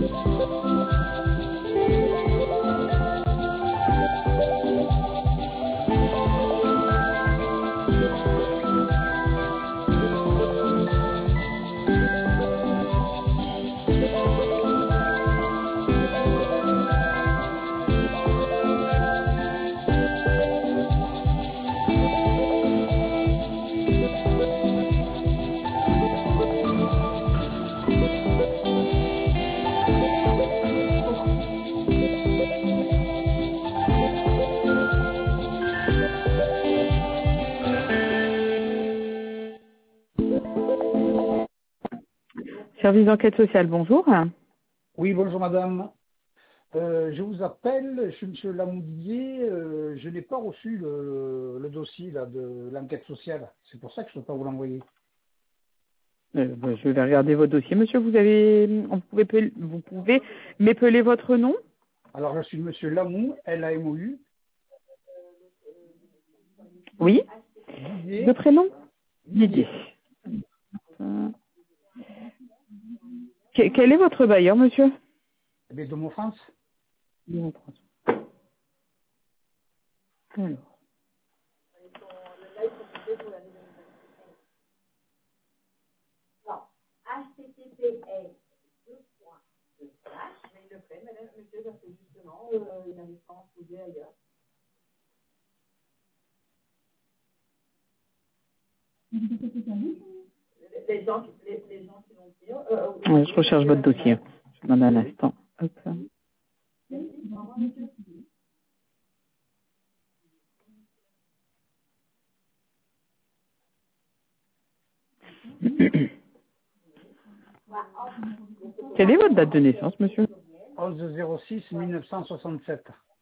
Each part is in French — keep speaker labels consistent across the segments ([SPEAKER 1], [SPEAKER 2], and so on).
[SPEAKER 1] Service d'enquête sociale, bonjour.
[SPEAKER 2] Oui, bonjour madame. Je vous appelle, je suis monsieur Lamoudier, je n'ai pas reçu le dossier là, de l'enquête sociale. C'est pour ça que je ne peux pas vous l'envoyer.
[SPEAKER 1] Je vais regarder votre dossier. Monsieur, vous pouvez m'épeler votre nom?
[SPEAKER 2] Alors je suis monsieur Lamou, L-A-M-O-U.
[SPEAKER 1] Oui.
[SPEAKER 2] Didier.
[SPEAKER 1] Le prénom? Didier. Quel est votre bailleur, monsieur?
[SPEAKER 2] Eh de mon France.
[SPEAKER 1] Alors.
[SPEAKER 3] HTTPS mais il le fait, madame, monsieur, parce que justement, il n'avait pas posé ailleurs. Les gens qui l'ont pris.
[SPEAKER 1] Je recherche votre dossier. Je demande un instant. Hop. Quelle est votre date de naissance, monsieur?
[SPEAKER 2] 11-06-1967.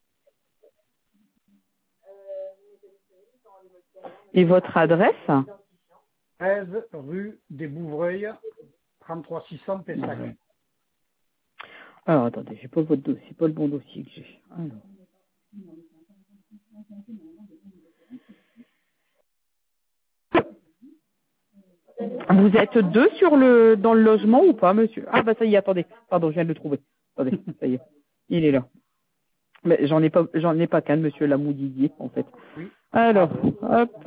[SPEAKER 1] Et votre adresse?
[SPEAKER 2] 13 rue des Bouvreuils, 33 600 Pessac.
[SPEAKER 1] Alors, attendez, j'ai pas votre dossier, pas le bon dossier que j'ai. Vous êtes deux dans le logement ou pas, monsieur? Ah, bah, ça y est, attendez. Pardon, je viens de le trouver. Attendez, ça y est. Il est là. Mais j'en ai pas qu'un, monsieur Lamoudier, en fait.
[SPEAKER 2] Oui.
[SPEAKER 1] Alors, hop.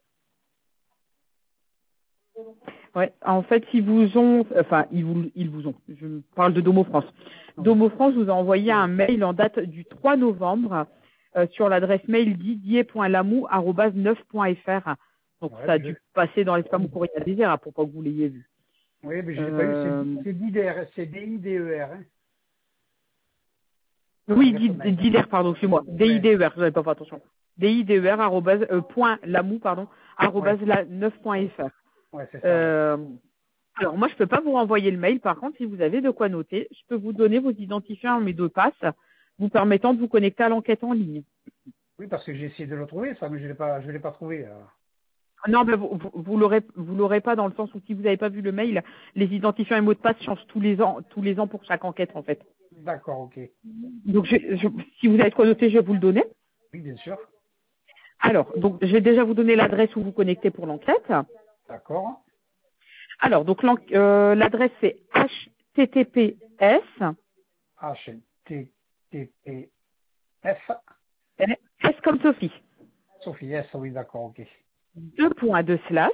[SPEAKER 1] Ouais, en fait, ils vous ont, je parle de Domo France. Domo France vous a envoyé un mail en date du 3 novembre sur l'adresse mail didier.lamou@9.fr. Donc,
[SPEAKER 2] Ouais,
[SPEAKER 1] ça a dû passer dans les spams ou courrier désert pour pas que vous l'ayez vu.
[SPEAKER 2] Oui, mais je l'ai pas eu, c'est DIDER, c'est D-I-D-E-R. Hein.
[SPEAKER 1] Oui, DIDER, pardon, excusez-moi. DIDER, je n'avais pas fait attention. DIDER, .lamou, @9.fr.
[SPEAKER 2] Ouais, c'est ça.
[SPEAKER 1] Alors, moi, je peux pas vous renvoyer le mail. Par contre, si vous avez de quoi noter, je peux vous donner vos identifiants et mes deux passes, vous permettant de vous connecter à l'enquête en ligne.
[SPEAKER 2] Oui, parce que j'ai essayé de le trouver, ça, mais je l'ai pas trouvé.
[SPEAKER 1] Non, mais vous l'aurez pas dans le sens où si vous n'avez pas vu le mail, les identifiants et mots de passe changent tous les ans pour chaque enquête, en fait.
[SPEAKER 2] D'accord, ok.
[SPEAKER 1] Donc, si vous avez de quoi noter, je vais vous le donner.
[SPEAKER 2] Oui, bien sûr.
[SPEAKER 1] Alors, donc, je vais déjà vous donner l'adresse où vous connectez pour l'enquête.
[SPEAKER 2] D'accord.
[SPEAKER 1] Alors, donc, l'adresse, c'est https.
[SPEAKER 2] HTTPF.
[SPEAKER 1] S comme Sophie.
[SPEAKER 2] Sophie, S, oui, d'accord, ok.
[SPEAKER 1] 2.2/.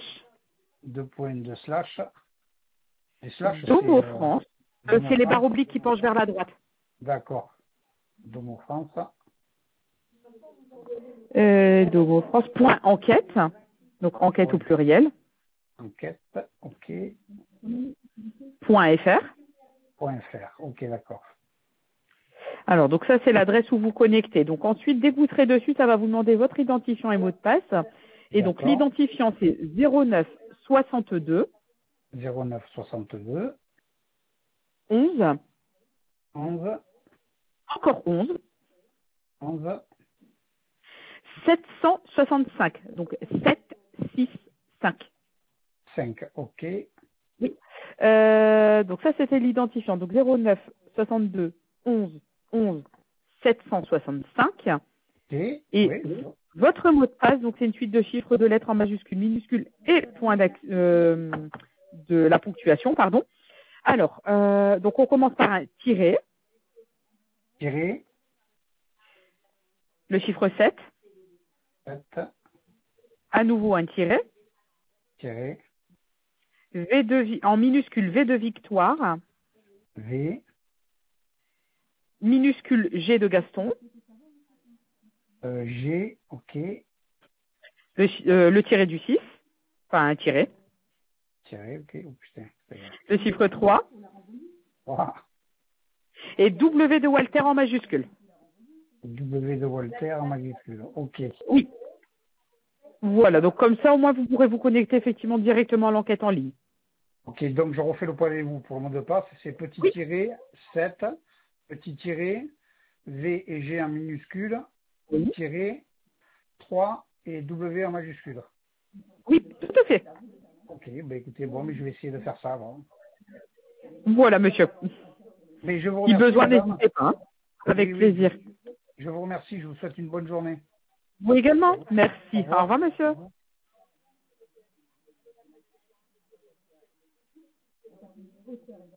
[SPEAKER 2] 2.2/. Les slash,
[SPEAKER 1] Domo France. C'est les barres obliques qui penchent vers la droite.
[SPEAKER 2] D'accord. Domo France.
[SPEAKER 1] Domo France. Point enquête. Donc enquête au pluriel.
[SPEAKER 2] Enquête, ok.
[SPEAKER 1] Point .fr.
[SPEAKER 2] Point .fr, ok, d'accord.
[SPEAKER 1] Alors, donc ça, c'est l'adresse où vous connectez. Donc ensuite, dès que vous serez dessus, ça va vous demander votre identifiant et mot de passe. Et donc l'identifiant, c'est 09 62
[SPEAKER 2] 09 62
[SPEAKER 1] 11
[SPEAKER 2] 11
[SPEAKER 1] encore 11
[SPEAKER 2] 11
[SPEAKER 1] 765. Donc 765.
[SPEAKER 2] 5, ok.
[SPEAKER 1] Oui. Donc ça, c'était l'identifiant. Donc 09 62 11 11 765.
[SPEAKER 2] Et
[SPEAKER 1] oui. Votre mot de passe, donc c'est une suite de chiffres, de lettres en majuscules, minuscules et point de la ponctuation, pardon. Alors, donc on commence par un tiret,
[SPEAKER 2] Tiré,
[SPEAKER 1] le chiffre 7,
[SPEAKER 2] 7,
[SPEAKER 1] à nouveau un tiret,
[SPEAKER 2] tiré,
[SPEAKER 1] en minuscule V de victoire,
[SPEAKER 2] V,
[SPEAKER 1] minuscule G de Gaston,
[SPEAKER 2] G, ok,
[SPEAKER 1] le tiret du 6, enfin un tiret,
[SPEAKER 2] tiré, ok, oh putain, c'est grave.
[SPEAKER 1] le chiffre 3,
[SPEAKER 2] 3,
[SPEAKER 1] et W de Walter en majuscule.
[SPEAKER 2] W de Voltaire en majuscule, ok.
[SPEAKER 1] Oui. Voilà, donc comme ça, au moins, vous pourrez vous connecter effectivement directement à l'enquête en ligne.
[SPEAKER 2] Ok, donc je refais le point avec vous pour le mot de passe, c'est petit
[SPEAKER 1] Oui.
[SPEAKER 2] tiré, 7, petit tiré, V et G en minuscule,
[SPEAKER 1] Oui.
[SPEAKER 2] tiré, 3 et W en majuscule.
[SPEAKER 1] Oui, tout à fait.
[SPEAKER 2] Ok, ben écoutez, bon, mais je vais essayer de faire ça avant.
[SPEAKER 1] Voilà, monsieur.
[SPEAKER 2] Mais je vous
[SPEAKER 1] Si
[SPEAKER 2] remercie,
[SPEAKER 1] besoin,
[SPEAKER 2] madame.
[SPEAKER 1] n'hésitez pas. Hein. Avec
[SPEAKER 2] Oui, oui,
[SPEAKER 1] plaisir.
[SPEAKER 2] je vous remercie, je vous souhaite une bonne journée.
[SPEAKER 1] Vous également.
[SPEAKER 2] Au
[SPEAKER 1] Merci. Au
[SPEAKER 2] revoir.
[SPEAKER 1] revoir, monsieur.